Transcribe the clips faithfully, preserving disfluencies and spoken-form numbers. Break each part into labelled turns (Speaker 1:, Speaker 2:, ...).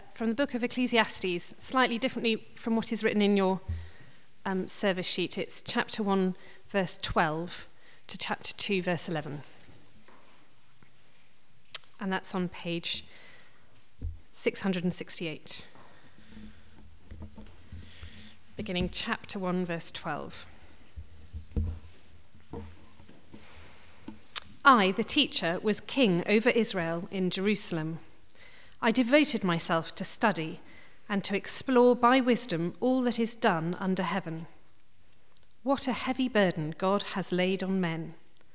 Speaker 1: from the book of Ecclesiastes, slightly differently from what is written in your um, service sheet. It's chapter one, verse twelve to chapter two, verse eleven. And that's on page six hundred sixty-eight. Beginning chapter one, verse twelve. I, the teacher, was king over Israel in Jerusalem. I devoted myself to study and to explore by wisdom all that is done under heaven. What a heavy burden God has laid on men.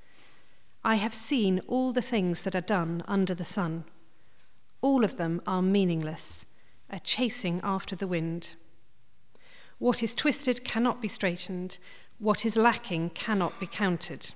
Speaker 1: I have seen all the things that are done under the sun. All of them are meaningless, a chasing after the wind. What is twisted cannot be straightened. What is lacking cannot be counted.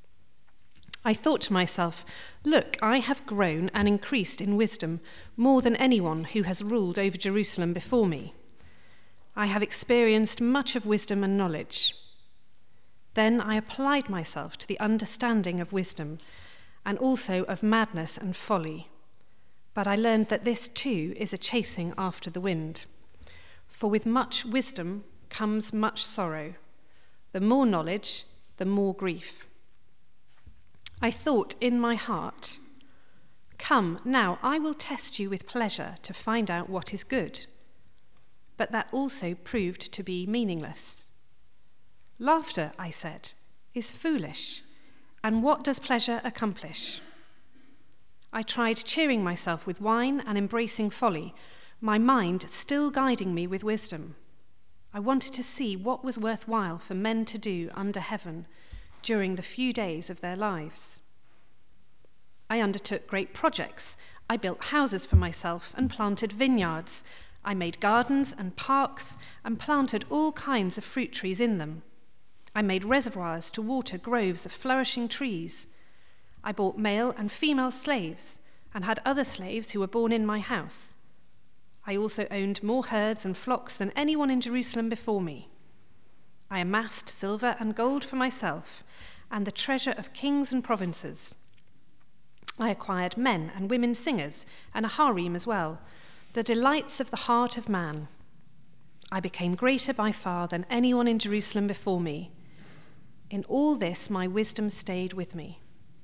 Speaker 1: I thought to myself, look, I have grown and increased in wisdom more than anyone who has ruled over Jerusalem before me. I have experienced much of wisdom and knowledge. Then I applied myself to the understanding of wisdom and also of madness and folly. But I learned that this too is a chasing after the wind. For with much wisdom comes much sorrow. The more knowledge, the more grief. I thought in my heart, come, now I will test you with pleasure to find out what is good. But that also proved to be meaningless. Laughter, I said, is foolish, and what does pleasure accomplish? I tried cheering myself with wine and embracing folly, my mind still guiding me with wisdom. I wanted to see what was worthwhile for men to do under heaven during the few days of their lives. I undertook great projects. I built houses for myself and planted vineyards. I made gardens and parks and planted all kinds of fruit trees in them. I made reservoirs to water groves of flourishing trees. I bought male and female slaves and had other slaves who were born in my house. I also owned more herds and flocks than anyone in Jerusalem before me. I amassed silver and gold for myself and the treasure of kings and provinces. I acquired men and women singers and a harem as well, the delights of the heart of man. I became greater by far than anyone in Jerusalem before me. In all this, my wisdom stayed with me.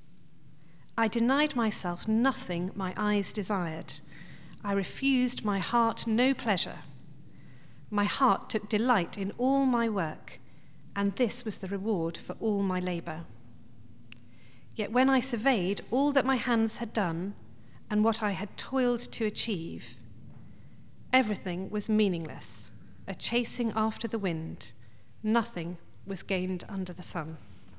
Speaker 1: I denied myself nothing my eyes desired. I refused my heart no pleasure. My heart took delight in all my work, and this was the reward for all my labor. Yet when I surveyed all that my hands had done and what I had toiled to achieve, everything was meaningless, a chasing after the wind. Nothing was gained under the sun.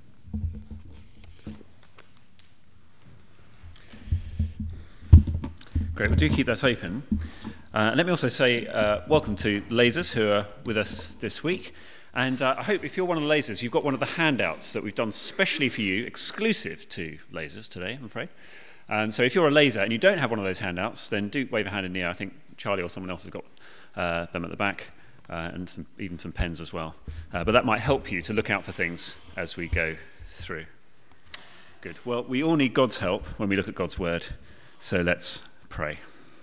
Speaker 2: Great, well do keep that open. Uh, let me also say uh, welcome to the Lasers who are with us this week. And uh, I hope if you're one of the Lasers, you've got one of the handouts that we've done specially for you, exclusive to Lasers today, I'm afraid. And so if you're a Laser and you don't have one of those handouts, then do wave a hand in the air. I think Charlie or someone else has got uh, them at the back, uh, and some, even some pens as well. Uh, but that might help you to look out for things as we go through. Good. Well, we all need God's help when we look at God's word, so let's pray.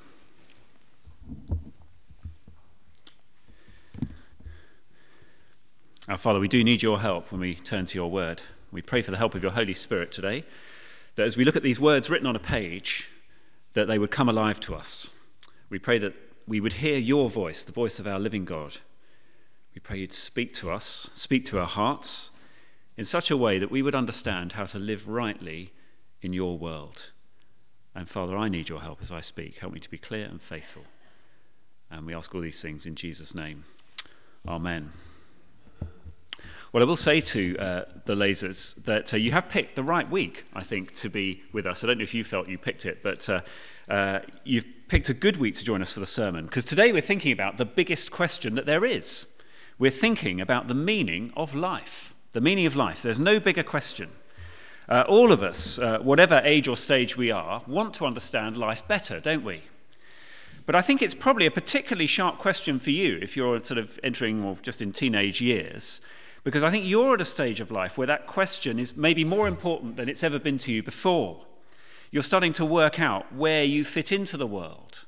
Speaker 2: Our Father, we do need your help when we turn to your word. We pray for the help of your Holy Spirit today, that as we look at these words written on a page, that they would come alive to us. We pray that we would hear your voice, the voice of our living God. We pray you'd speak to us, speak to our hearts, in such a way that we would understand how to live rightly in your world. And Father, I need your help as I speak. Help me to be clear and faithful. And we ask all these things in Jesus' name. Amen. Well, I will say to uh, the Lasers that uh, you have picked the right week, I think, to be with us. I don't know if you felt you picked it, but uh, uh, you've picked a good week to join us for the sermon, because today we're thinking about the biggest question that there is. We're thinking about the meaning of life. The meaning of life. There's no bigger question. Uh, all of us, uh, whatever age or stage we are, want to understand life better, don't we? But I think it's probably a particularly sharp question for you if you're sort of entering or just in teenage years, because I think you're at a stage of life where that question is maybe more important than it's ever been to you before. You're starting to work out where you fit into the world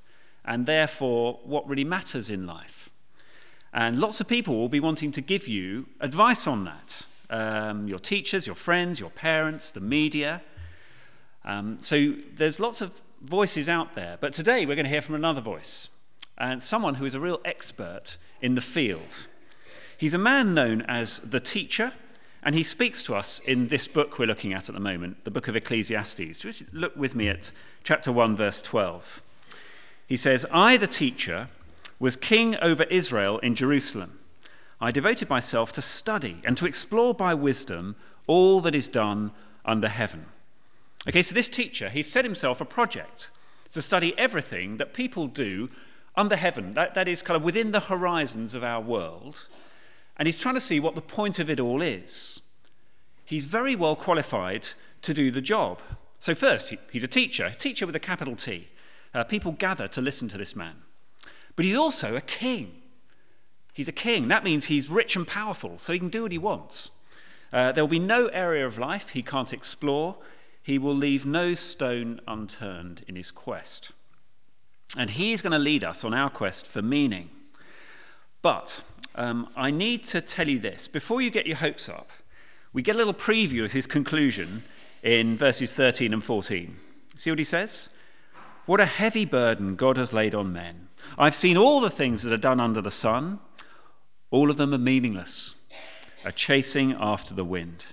Speaker 2: and therefore what really matters in life. And lots of people will be wanting to give you advice on that. Um, your teachers, your friends, your parents, the media. Um, so there's lots of voices out there. But today we're going to hear from another voice, and someone who is a real expert in the field. He's a man known as the Teacher, and he speaks to us in this book we're looking at at the moment, the book of Ecclesiastes. Just look with me at chapter one, verse twelve. He says, "I, the Teacher, was king over Israel in Jerusalem. I devoted myself to study and to explore by wisdom all that is done under heaven." Okay, so this teacher, he set himself a project to study everything that people do under heaven, that, that is kind of within the horizons of our world, and he's trying to see what the point of it all is. He's very well qualified to do the job. So first, he, he's a teacher, a teacher with a capital T. Uh, people gather to listen to this man. But he's also a king. He's a king. That means he's rich and powerful, so he can do what he wants. Uh, there will be no area of life he can't explore. He will leave no stone unturned in his quest. And he's going to lead us on our quest for meaning. But um, I need to tell you this. Before you get your hopes up, we get a little preview of his conclusion in verses thirteen and fourteen. See what he says? "What a heavy burden God has laid on men. I've seen all the things that are done under the sun. All of them are meaningless, a chasing after the wind."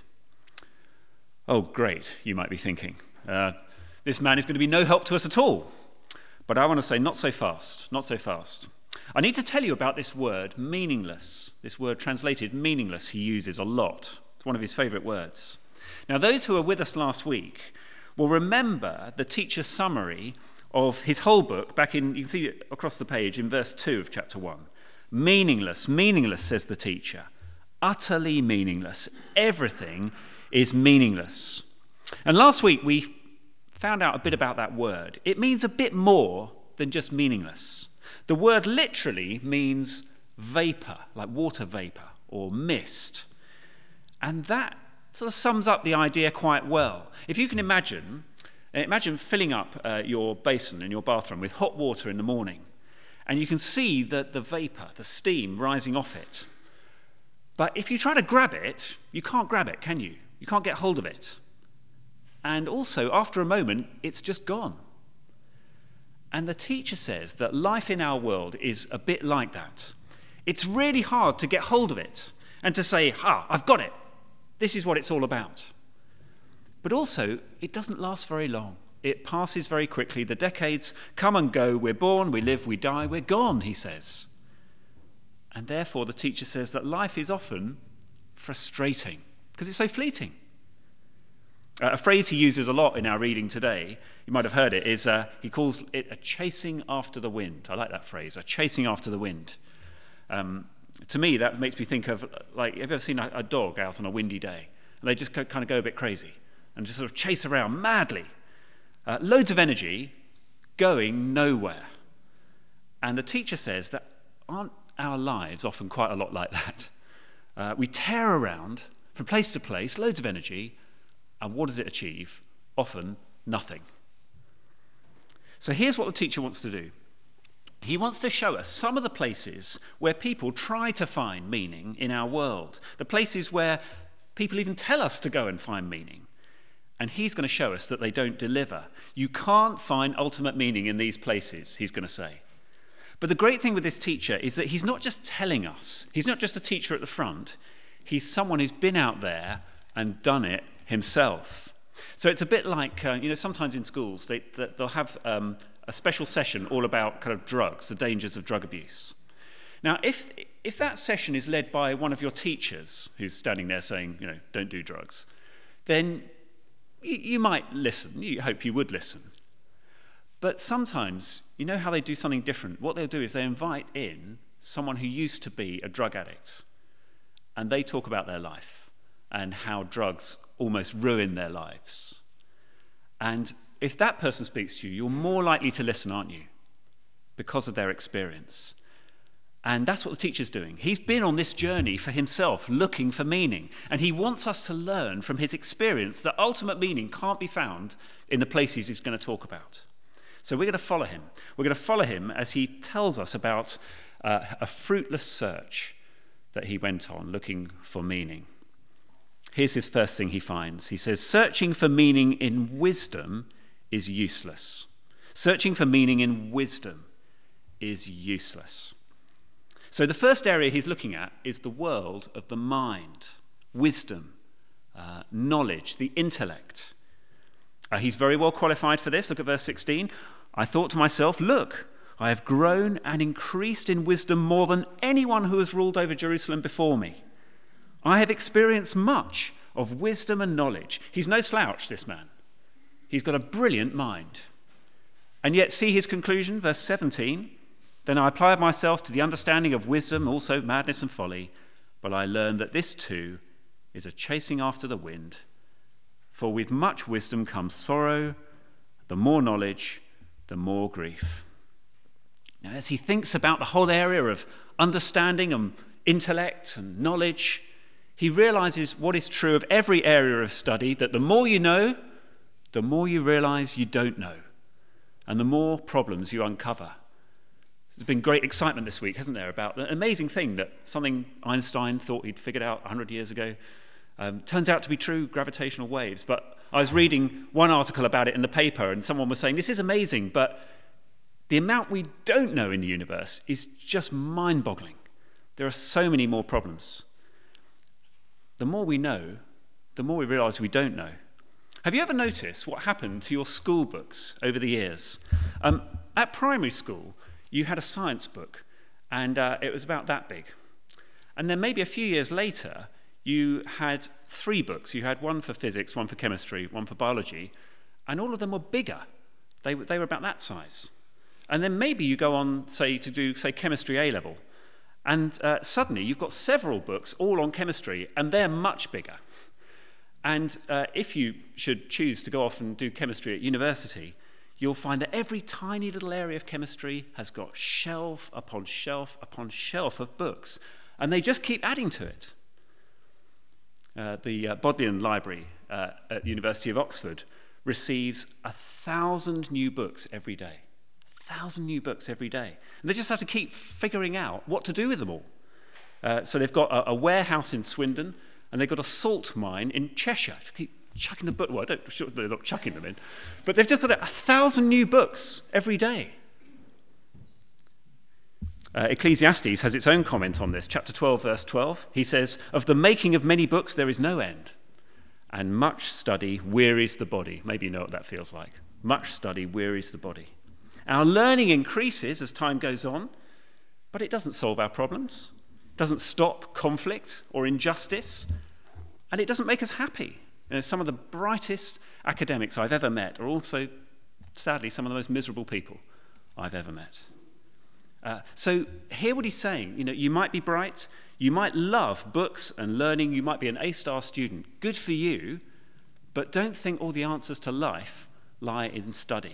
Speaker 2: Oh, great, you might be thinking. Uh, this man is going to be no help to us at all. But I want to say, not so fast, not so fast. I need to tell you about this word, meaningless. This word translated meaningless he uses a lot. It's one of his favourite words. Now, those who were with us last week will remember the teacher's summary of his whole book back in, you can see it across the page in verse two of chapter one. Meaningless, meaningless, says the teacher. Utterly meaningless. Everything is meaningless. And last week we found out a bit about that word. It means a bit more than just meaningless. The word literally means vapor, like water vapor or mist. And that sort of sums up the idea quite well. If you can imagine, imagine filling up uh, your basin in your bathroom with hot water in the morning, and you can see the, the vapor, the steam rising off it. But if you try to grab it, you can't grab it, can you? You can't get hold of it. And also, after a moment, it's just gone. And the teacher says that life in our world is a bit like that. It's really hard to get hold of it and to say, "Ah, I've got it. This is what it's all about." But also, it doesn't last very long. It passes very quickly. The decades come and go. We're born, we live, we die, we're gone, he says. And therefore, the teacher says that life is often frustrating because it's so fleeting. Uh, a phrase he uses a lot in our reading today, you might have heard it, is uh, he calls it a chasing after the wind. I like that phrase, a chasing after the wind. Um, to me, that makes me think of, like, have you ever seen a, a dog out on a windy day? And they just kind of go a bit crazy and just sort of chase around madly. Uh, loads of energy going nowhere. And the teacher says that aren't our lives often quite a lot like that? Uh, we tear around from place to place, loads of energy, and what does it achieve? Often nothing. So here's what the teacher wants to do. He wants to show us some of the places where people try to find meaning in our world, the places where people even tell us to go and find meaning. And he's going to show us that they don't deliver. You can't find ultimate meaning in these places, he's going to say. But the great thing with this teacher is that he's not just telling us. He's not just a teacher at the front. He's someone who's been out there and done it himself. So it's a bit like, uh, you know, sometimes in schools they, they'll have um, a special session all about kind of drugs, the dangers of drug abuse. Now, if if that session is led by one of your teachers who's standing there saying, you know, don't do drugs, then you, you might listen. You hope you would listen. But sometimes, you know how they do something different? What they'll do is they invite in someone who used to be a drug addict, and they talk about their life and how drugs almost ruin their lives. And if that person speaks to you, you're more likely to listen, aren't you? Because of their experience. And that's what the teacher's doing. He's been on this journey for himself, looking for meaning. And he wants us to learn from his experience that ultimate meaning can't be found in the places he's going to talk about. So we're going to follow him. We're going to follow him as he tells us about uh, a fruitless search that he went on, looking for meaning. Here's his first thing he finds. He says, searching for meaning in wisdom is useless. Searching for meaning in wisdom is useless. So the first area he's looking at is the world of the mind, wisdom, uh, knowledge, the intellect. Uh, he's very well qualified for this. Look at verse sixteen. I thought to myself, look, I have grown and increased in wisdom more than anyone who has ruled over Jerusalem before me. I have experienced much of wisdom and knowledge. He's no slouch, this man. He's got a brilliant mind. And yet, see his conclusion, verse seventeen. Then I applied myself to the understanding of wisdom, also madness and folly, but I learned that this too is a chasing after the wind. For with much wisdom comes sorrow, the more knowledge, the more grief. Now, as he thinks about the whole area of understanding and intellect and knowledge, he realizes what is true of every area of study, that the more you know, the more you realize you don't know, and the more problems you uncover. There's been great excitement this week, hasn't there, about the amazing thing that something Einstein thought he'd figured out one hundred years ago um, turns out to be true, gravitational waves. But I was reading one article about it in the paper, and someone was saying, this is amazing, but the amount we don't know in the universe is just mind-boggling. There are so many more problems. The more we know, the more we realize we don't know. Have you ever noticed what happened to your school books over the years? Um, at primary school, you had a science book, and uh, it was about that big. And then maybe a few years later, you had three books. You had one for physics, one for chemistry, one for biology, and all of them were bigger. They, they were about that size. And then maybe you go on, say, to do, say, chemistry A-level, and uh, suddenly you've got several books all on chemistry, and they're much bigger. And uh, if you should choose to go off and do chemistry at university, you'll find that every tiny little area of chemistry has got shelf upon shelf upon shelf of books, and they just keep adding to it. Uh, the uh, Bodleian Library uh, at the University of Oxford receives a thousand new books every day. A thousand new books every day. And they just have to keep figuring out what to do with them all. Uh, so they've got a, a warehouse in Swindon, and they've got a salt mine in Cheshire to keep chucking the book. Well, I don't, sure they're not chucking them in, but they've just got a, a thousand new books every day. Uh, Ecclesiastes has its own comment on this. Chapter twelve, verse twelve. He says, "Of the making of many books there is no end, and much study wearies the body." Maybe you know what that feels like. Much study wearies the body. Our learning increases as time goes on, but it doesn't solve our problems. It doesn't stop conflict or injustice, and it doesn't make us happy. You know, some of the brightest academics I've ever met are also, sadly, some of the most miserable people I've ever met. Uh, so hear what he's saying. You know, you might be bright, you might love books and learning, you might be an A-star student. Good for you, but don't think all the answers to life lie in study.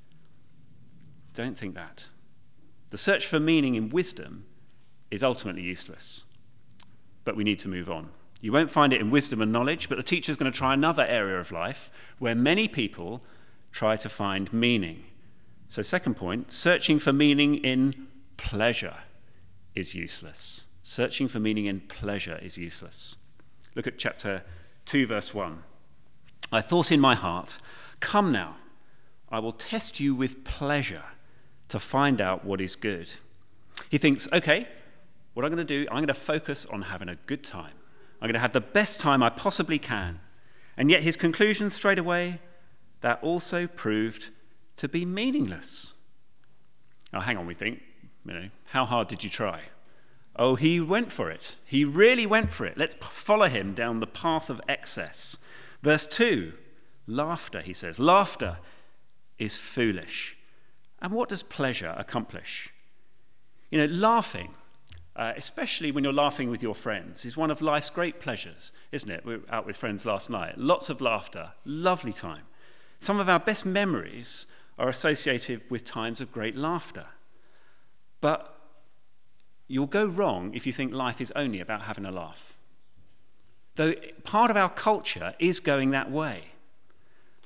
Speaker 2: Don't think that. The search for meaning in wisdom is ultimately useless, but we need to move on. You won't find it in wisdom and knowledge, but the teacher's going to try another area of life where many people try to find meaning. So second point, searching for meaning in pleasure is useless. Searching for meaning in pleasure is useless. Look at chapter two, verse one. I thought in my heart, come now, I will test you with pleasure to find out what is good. He thinks, okay, what I'm going to do, I'm going to focus on having a good time. I'm going to have the best time I possibly can. And yet his conclusion straight away, that also proved to be meaningless. Now, hang on, we think, you know, how hard did you try? Oh, he went for it. He really went for it. Let's follow him down the path of excess. Verse two, laughter, he says. Laughter is foolish. And what does pleasure accomplish? You know, laughing, Uh, especially when you're laughing with your friends, is one of life's great pleasures, isn't it? We were out with friends last night. Lots of laughter, lovely time. Some of our best memories are associated with times of great laughter. But you'll go wrong if you think life is only about having a laugh. Though part of our culture is going that way.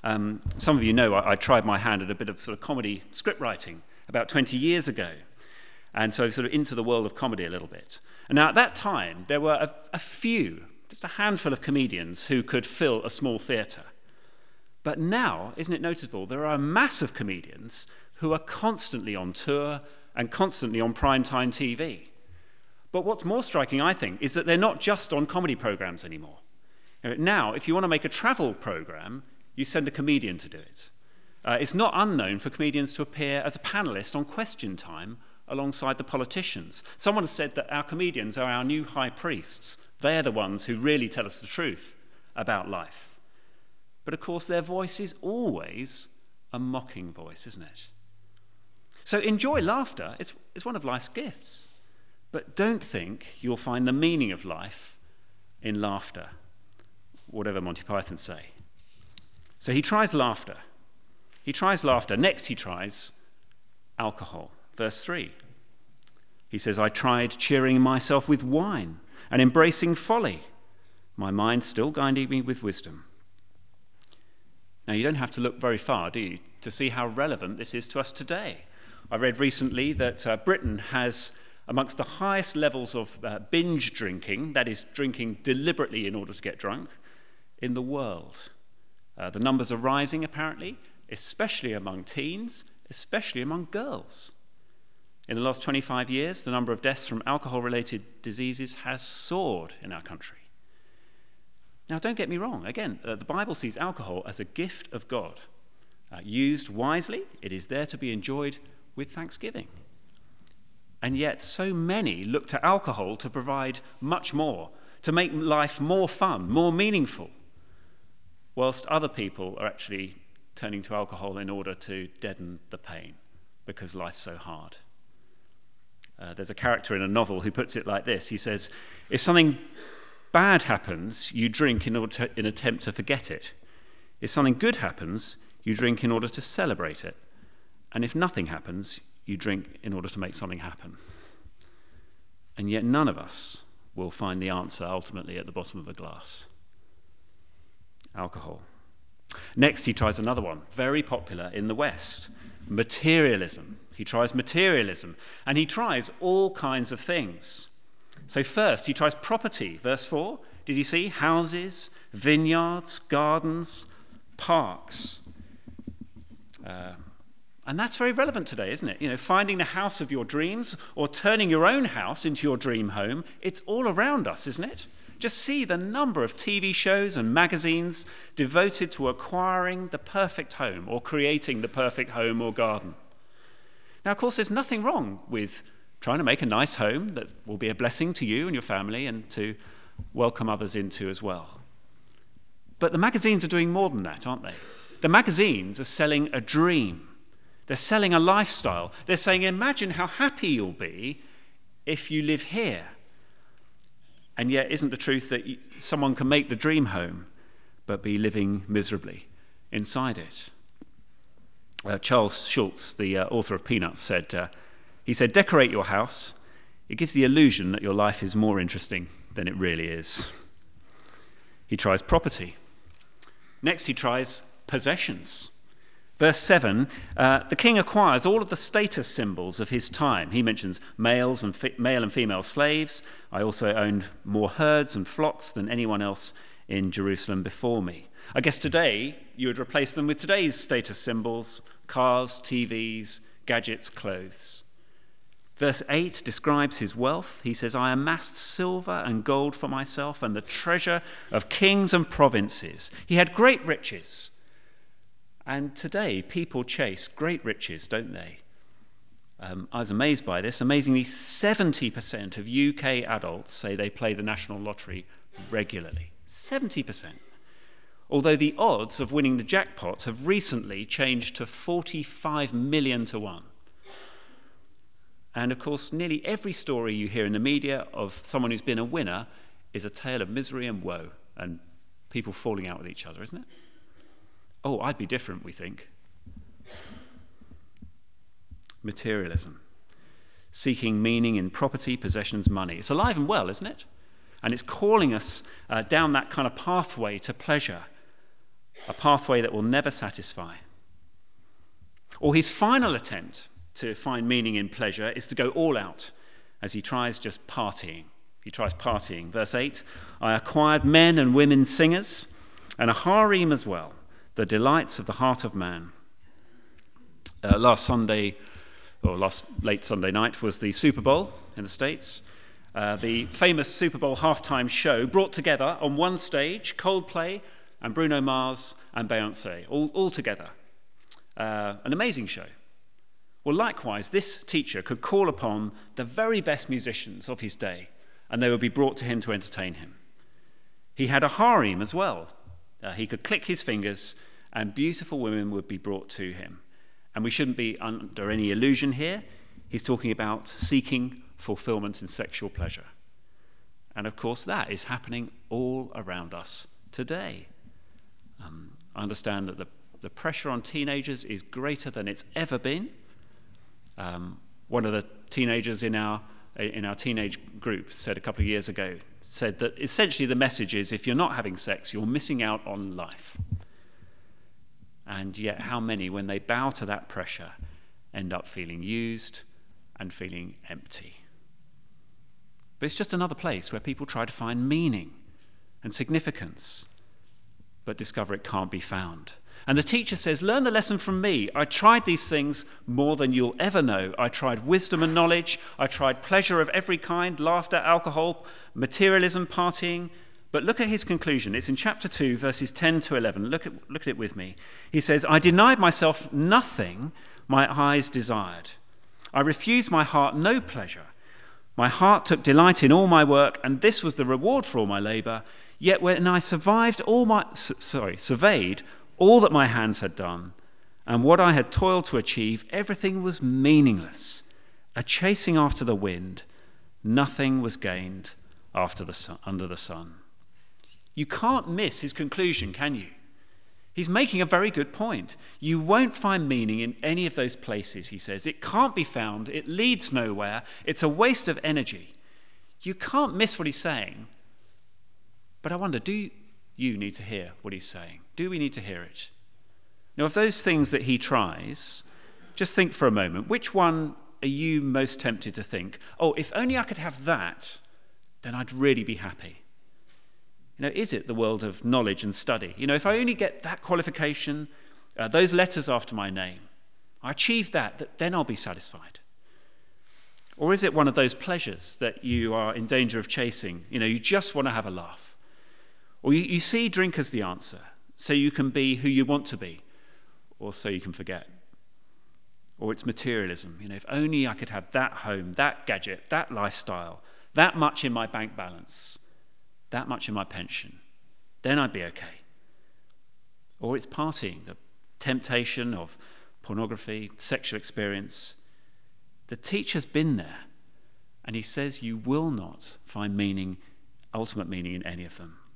Speaker 2: Um, some of you know I, I tried my hand at a bit of sort of comedy script writing about twenty years ago. And so sort of into the world of comedy a little bit. And now at that time, there were a, a few, just a handful of comedians who could fill a small theatre. But now, isn't it noticeable, there are a mass of comedians who are constantly on tour and constantly on primetime T V. But what's more striking, I think, is that they're not just on comedy programmes anymore. Now, if you want to make a travel programme, you send a comedian to do it. Uh, it's not unknown for comedians to appear as a panellist on Question Time alongside the politicians. Someone has said that our comedians are our new high priests. They're the ones who really tell us the truth about life. But of course, their voice is always a mocking voice, isn't it? So enjoy laughter. It's, it's one of life's gifts. But don't think you'll find the meaning of life in laughter, whatever Monty Python say. So he tries laughter. He tries laughter. Next, he tries alcohol. Verse three. He says, I tried cheering myself with wine and embracing folly, my mind still guiding me with wisdom. Now, you don't have to look very far, do you, to see how relevant this is to us today. I read recently that uh, Britain has amongst the highest levels of uh, binge drinking, that is, drinking deliberately in order to get drunk, in the world. Uh, the numbers are rising, apparently, especially among teens, especially among girls. In the last twenty-five years, the number of deaths from alcohol-related diseases has soared in our country. Now, don't get me wrong. Again, uh, the Bible sees alcohol as a gift of God. Uh, used wisely, it is there to be enjoyed with thanksgiving. And yet, so many look to alcohol to provide much more, to make life more fun, more meaningful, whilst other people are actually turning to alcohol in order to deaden the pain because life's so hard. Uh, there's a character in a novel who puts it like this. He says, if something bad happens, you drink in order to, in attempt to forget it. If something good happens, you drink in order to celebrate it. And if nothing happens, you drink in order to make something happen. And yet none of us will find the answer ultimately at the bottom of a glass. Alcohol. Next, he tries another one, very popular in the West, materialism. He tries materialism, and he tries all kinds of things. So first, he tries property. Verse four, did you see? Houses, vineyards, gardens, parks. Uh, and that's very relevant today, isn't it? You know, finding the house of your dreams or turning your own house into your dream home, it's all around us, isn't it? Just see the number of T V shows and magazines devoted to acquiring the perfect home or creating the perfect home or garden. Now, of course, there's nothing wrong with trying to make a nice home that will be a blessing to you and your family and to welcome others into as well. But the magazines are doing more than that, aren't they? The magazines are selling a dream. They're selling a lifestyle. They're saying, imagine how happy you'll be if you live here. And yet, isn't the truth that you, someone can make the dream home but be living miserably inside it? Uh, Charles Schulz, the uh, author of Peanuts, said, uh, he said, decorate your house. It gives the illusion that your life is more interesting than it really is. He tries property. Next, he tries possessions. Verse seven, uh, the king acquires all of the status symbols of his time. He mentions males and fi- male and female slaves. I also owned more herds and flocks than anyone else in Jerusalem before me. I guess today you would replace them with today's status symbols, cars, T Vs, gadgets, clothes. Verse eight describes his wealth. He says, I amassed silver and gold for myself and the treasure of kings and provinces. He had great riches. And today, people chase great riches, don't they? Um, I was amazed by this. Amazingly, seventy percent of U K adults say they play the national lottery regularly. seventy percent. Although the odds of winning the jackpot have recently changed to forty-five million to one. And of course, nearly every story you hear in the media of someone who's been a winner is a tale of misery and woe and people falling out with each other, isn't it? Oh, I'd be different, we think. Materialism. Seeking meaning in property, possessions, money. It's alive and well, isn't it? And it's calling us uh, down that kind of pathway to pleasure. a pathway that will never satisfy. Or his final attempt to find meaning in pleasure is to go all out as he tries just partying. He tries partying. Verse eight, I acquired men and women singers and a harem as well, the delights of the heart of man. Uh, last Sunday, or last late Sunday night, was the Super Bowl in the States. Uh, the famous Super Bowl halftime show brought together on one stage Coldplay and Bruno Mars and Beyoncé, all, all together. Uh, an amazing show. Well, likewise, this teacher could call upon the very best musicians of his day, and they would be brought to him to entertain him. He had a harem as well. Uh, he could click his fingers, and beautiful women would be brought to him. And we shouldn't be under any illusion here. He's talking about seeking fulfillment in sexual pleasure. And of course, that is happening all around us today. Um, I understand that the, the pressure on teenagers is greater than it's ever been. Um, one of the teenagers in our in our teenage group said a couple of years ago, said that essentially the message is if you're not having sex, you're missing out on life. And yet how many, when they bow to that pressure, end up feeling used and feeling empty? But it's just another place where people try to find meaning and significance, but discover it can't be found. And the teacher says, learn the lesson from me. I tried these things more than you'll ever know. I tried wisdom and knowledge. I tried pleasure of every kind, laughter, alcohol, materialism, partying. But look at his conclusion. It's in chapter two, verses ten to eleven. Look at, look at it with me. He says, I denied myself nothing my eyes desired. I refused my heart no pleasure. My heart took delight in all my work, and this was the reward for all my labor. Yet when I survived all my, sorry, surveyed all that my hands had done, and what I had toiled to achieve, everything was meaningless, a chasing after the wind. Nothing was gained after the sun, under the sun. You can't miss his conclusion, can you? He's making a very good point. You won't find meaning in any of those places, he says. It can't be found. It leads nowhere. It's a waste of energy. You can't miss what he's saying. But I wonder, do you need to hear what he's saying? Do we need to hear it? Now, of those things that he tries, just think for a moment, which one are you most tempted to think, oh, if only I could have that, then I'd really be happy? You know, is it the world of knowledge and study? You know, if I only get that qualification, uh, those letters after my name, I achieve that, that, then I'll be satisfied. Or is it one of those pleasures that you are in danger of chasing? You know, you just want to have a laugh. Or you, you see drink as the answer, so you can be who you want to be, or so you can forget. Or it's materialism. You know, if only I could have that home, that gadget, that lifestyle, that much in my bank balance, that much in my pension, then I'd be okay. Or it's partying, the temptation of pornography, sexual experience. The teacher's been there, and he says you will not find meaning, ultimate meaning in any of them.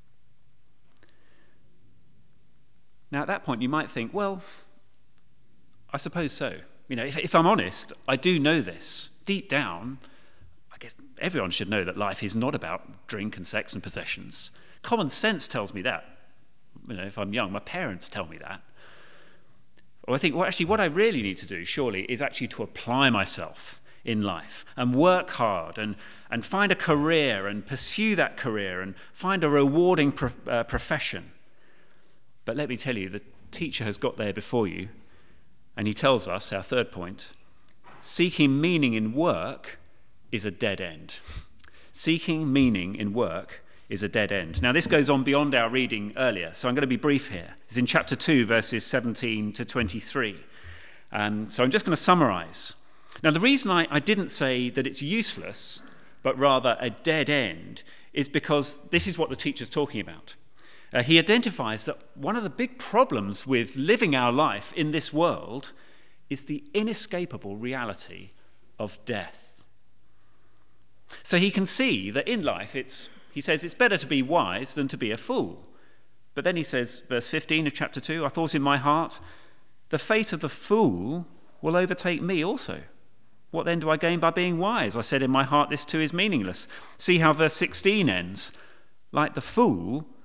Speaker 2: Now, at that point, you might think, well, I suppose so. You know, if, if I'm honest, I do know this. Deep down, I guess everyone should know that life is not about drink and sex and possessions. Common sense tells me that. You know, if I'm young, my parents tell me that. Or I think, well, actually, what I really need to do, surely, is actually to apply myself in life and work hard and, and find a career and pursue that career and find a rewarding pro- uh, profession. But let me tell you, the teacher has got there before you, and he tells us, our third point, seeking meaning in work is a dead end. Seeking meaning in work is a dead end. Now, this goes on beyond our reading earlier, so I'm going to be brief here. It's in chapter two, verses seventeen to twenty-three. Um, so I'm just going to summarize. Now, the reason I, I didn't say that it's useless, but rather a dead end, is because this is what the teacher's talking about. Uh, he identifies that one of the big problems with living our life in this world is the inescapable reality of death. So he can see that in life, it's, he says, it's better to be wise than to be a fool. But then he says, verse fifteen of chapter two, I thought in my heart, the fate of the fool will overtake me also. What then do I gain by being wise? I said in my heart, this too is meaningless. See how verse sixteen ends. Like the fool,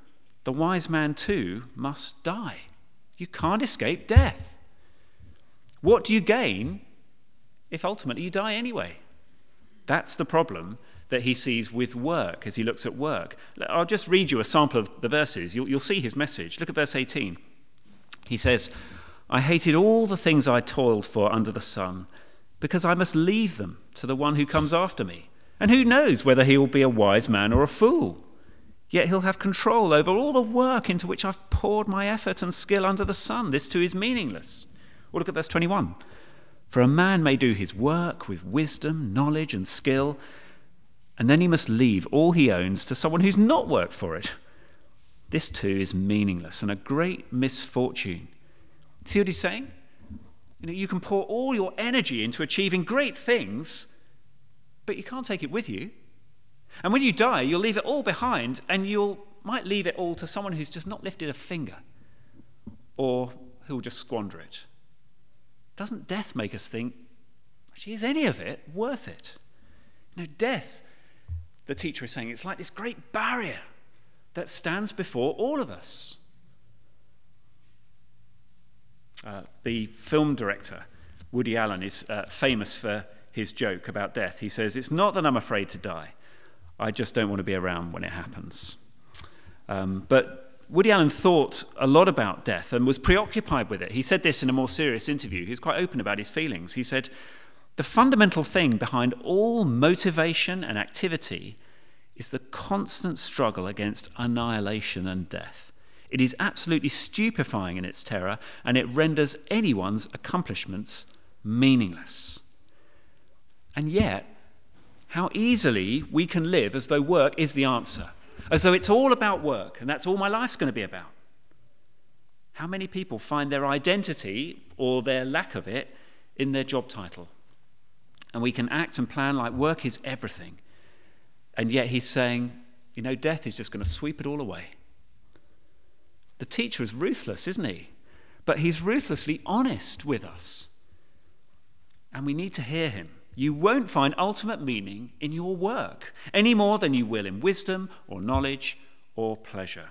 Speaker 2: the wise man too must die. You can't escape death. What do you gain if ultimately you die anyway? That's the problem that he sees with work as he looks at work. I'll just read you a sample of the verses. You'll, you'll see his message. Look at verse eighteen. He says, I hated all the things I toiled for under the sun, because I must leave them to the one who comes after me. And who knows whether he will be a wise man or a fool? Yet he'll have control over all the work into which I've poured my effort and skill under the sun. This too is meaningless. Or look at verse twenty-one. For a man may do his work with wisdom, knowledge, and skill, and then he must leave all he owns to someone who's not worked for it. This too is meaningless and a great misfortune. See what he's saying? You know, you can pour all your energy into achieving great things, but you can't take it with you. And when you die, you'll leave it all behind, and you might leave it all to someone who's just not lifted a finger, or who'll just squander it. Doesn't death make us think, actually, is any of it worth it? You know, death, the teacher is saying, it's like this great barrier that stands before all of us. Uh, the film director, Woody Allen, is uh, famous for his joke about death. He says, it's not that I'm afraid to die. I just don't want to be around when it happens. Um, but Woody Allen thought a lot about death and was preoccupied with it. He said this in a more serious interview. He was quite open about his feelings. He said, the fundamental thing behind all motivation and activity is the constant struggle against annihilation and death. It is absolutely stupefying in its terror, and it renders anyone's accomplishments meaningless. And yet, how easily we can live as though work is the answer, as though it's all about work, and that's all my life's going to be about. How many people find their identity, or their lack of it, in their job title? And we can act and plan like work is everything. And yet he's saying, you know, death is just going to sweep it all away. The teacher is ruthless, isn't he? But he's ruthlessly honest with us. And we need to hear him. You won't find ultimate meaning in your work any more than you will in wisdom or knowledge or pleasure.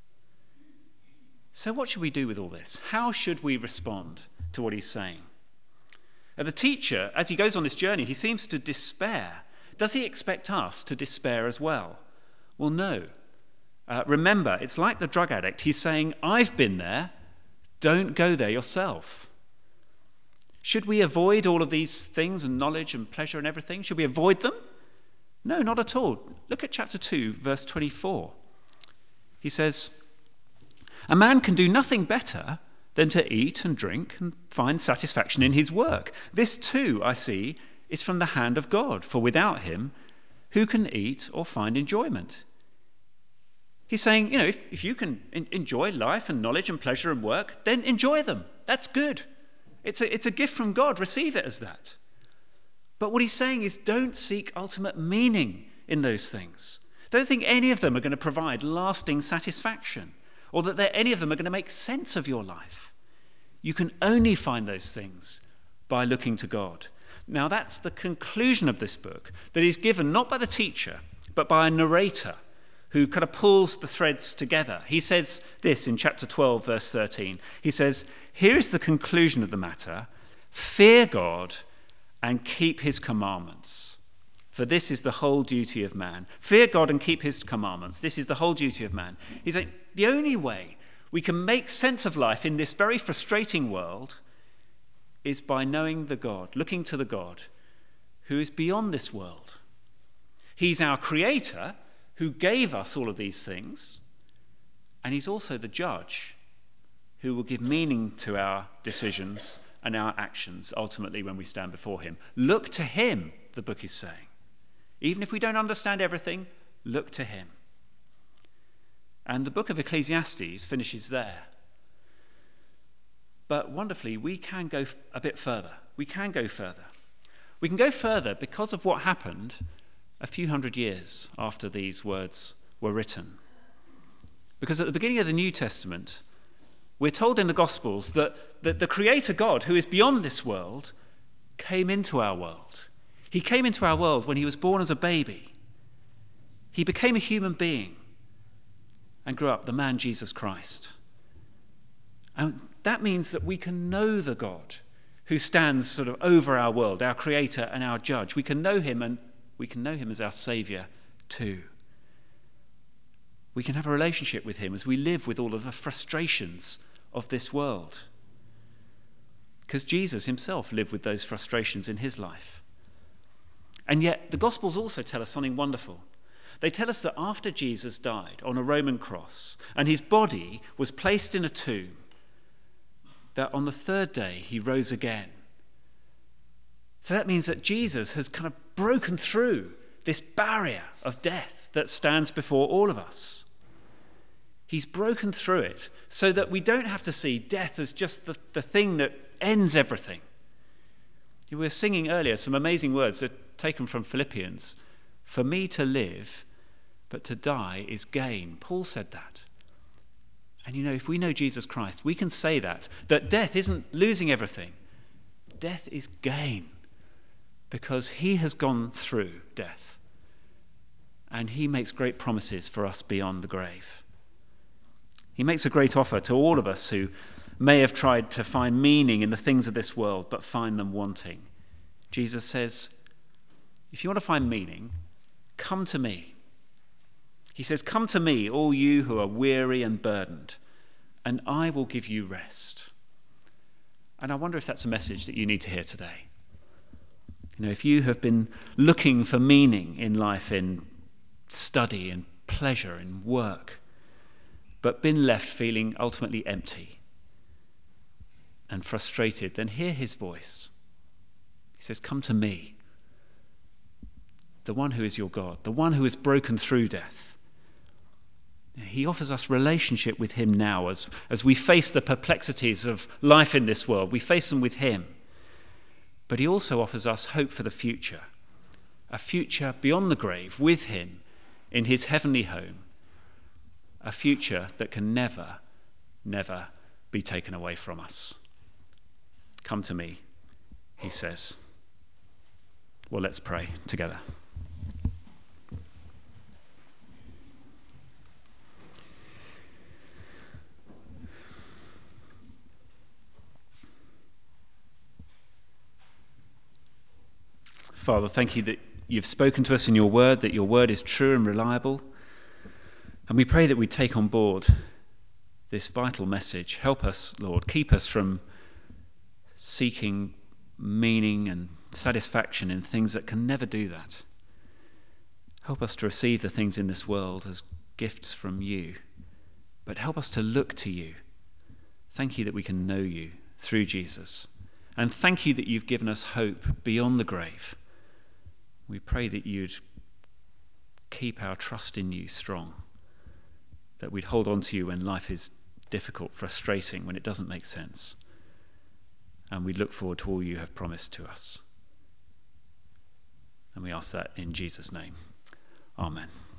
Speaker 2: So what should we do with all this? How should we respond to what he's saying? Now, the teacher, as he goes on this journey, he seems to despair. Does he expect us to despair as well? Well, no. Uh, remember, it's like the drug addict. He's saying, I've been there. Don't go there yourself. Should we avoid all of these things and knowledge and pleasure and everything? Should we avoid them? No, not at all. Look at chapter two, verse twenty-four. He says, a man can do nothing better than to eat and drink and find satisfaction in his work. This too, I see, is from the hand of God, for without him, who can eat or find enjoyment? He's saying, you know, if, if you can in, enjoy life and knowledge and pleasure and work, then enjoy them. That's good. It's a, it's a gift from God. Receive it as that. But what he's saying is don't seek ultimate meaning in those things. Don't think any of them are going to provide lasting satisfaction, or that any of them are going to make sense of your life. You can only find those things by looking to God. Now, that's the conclusion of this book, that is given not by the teacher, but by a narrator who kind of pulls the threads together. He says this in chapter twelve, verse thirteen. He says, here is the conclusion of the matter. Fear God and keep his commandments, for this is the whole duty of man. Fear God and keep his commandments. This is the whole duty of man. He's saying the only way we can make sense of life in this very frustrating world is by knowing the God, looking to the God who is beyond this world. He's our creator who gave us all of these things, and he's also the judge who will give meaning to our decisions and our actions ultimately when we stand before him. Look to him, the book is saying. Even if we don't understand everything, look to him. And the book of Ecclesiastes finishes there. But wonderfully, we can go a bit further. We can go further. We can go further because of what happened a few hundred years after these words were written. Because at the beginning of the New Testament, we're told in the Gospels that, that the Creator God, who is beyond this world, came into our world. He came into our world when he was born as a baby. He became a human being. and grew up the man Jesus Christ. And that means that we can know the God who stands sort of over our world, our creator and our judge. We can know him, and we can know him as our saviour too. We can have a relationship with him as we live with all of the frustrations of this world. Because Jesus himself lived with those frustrations in his life. And yet the Gospels also tell us something wonderful. They tell us that after Jesus died on a Roman cross and his body was placed in a tomb, that on the third day he rose again. So that means that Jesus has kind of broken through this barrier of death that stands before all of us. He's broken through it so that we don't have to see death as just the, the thing that ends everything. We were singing earlier some amazing words that are taken from Philippians. For me to live, but to die is gain. Paul said that. And you know, if we know Jesus Christ, we can say that, that death isn't losing everything. Death is gain, because he has gone through death. And he makes great promises for us beyond the grave. He makes a great offer to all of us who may have tried to find meaning in the things of this world, but find them wanting. Jesus says, if you want to find meaning, come to me. He says, come to me, all you who are weary and burdened, and I will give you rest. And I wonder if that's a message that you need to hear today. You know, if you have been looking for meaning in life, in study and pleasure and work, but been left feeling ultimately empty and frustrated, then hear his voice. He says, come to me, the one who is your God, the one who has broken through death. He offers us relationship with him now as, as we face the perplexities of life in this world. We face them with him. But he also offers us hope for the future, a future beyond the grave with him in his heavenly home, a future that can never, never be taken away from us. Come to me, he says. Well, let's pray together. Father, thank you that you've spoken to us in your word, that your word is true and reliable. And we pray that we take on board this vital message. Help us, Lord. Keep us from seeking meaning and satisfaction in things that can never do that. Help us to receive the things in this world as gifts from you. But help us to look to you. Thank you that we can know you through Jesus. And thank you that you've given us hope beyond the grave. We pray that you'd keep our trust in you strong, that we'd hold on to you when life is difficult, frustrating, when it doesn't make sense. And we look forward to all you have promised to us. And we ask that in Jesus' name. Amen.